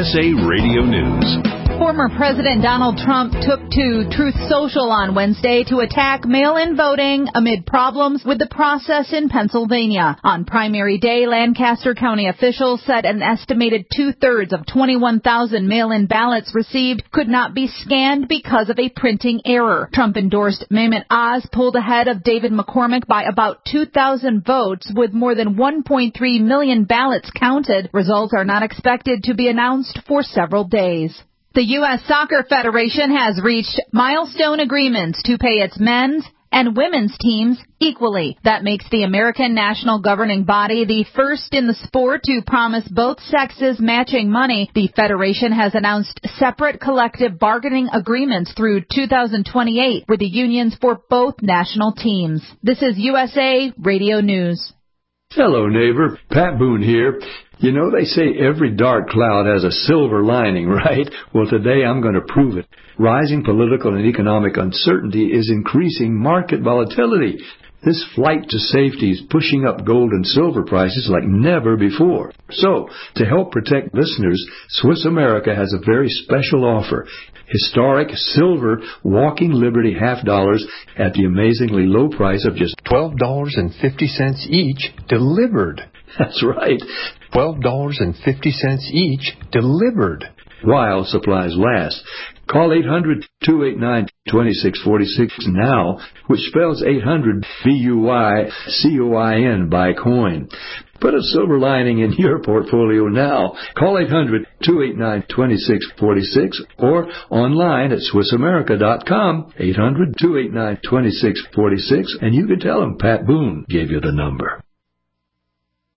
USA Radio News. Former President Donald Trump took to Truth Social on Wednesday to attack mail-in voting amid problems with the process in Pennsylvania. On primary day, Lancaster County officials said an estimated two-thirds of 21,000 mail-in ballots received could not be scanned because of a printing error. Trump-endorsed Mehmet Oz pulled ahead of David McCormick by about 2,000 votes, with more than 1.3 million ballots counted. Results are not expected to be announced for several days. The U.S. Soccer Federation has reached milestone agreements to pay its men's and women's teams equally. That makes the American national governing body the first in the sport to promise both sexes matching money. The federation has announced separate collective bargaining agreements through 2028 with the unions for both national teams. This is USA Radio News. Hello, neighbor. Pat Boone here. You know, they say every dark cloud has a silver lining, right? Well, today I'm going to prove it. Rising political and economic uncertainty is increasing market volatility. This flight to safety is pushing up gold and silver prices like never before. So, to help protect listeners, Swiss America has a very special offer. Historic silver Walking Liberty $half at the amazingly low price of just $12.50 each delivered. That's right. $12.50 each delivered. While supplies last. Call 800-289-2646 now, which spells 800 BUYCOIN by coin. Put a silver lining in your portfolio now. Call 800-289-2646 or online at SwissAmerica.com, 800-289-2646, and you can tell them Pat Boone gave you the number.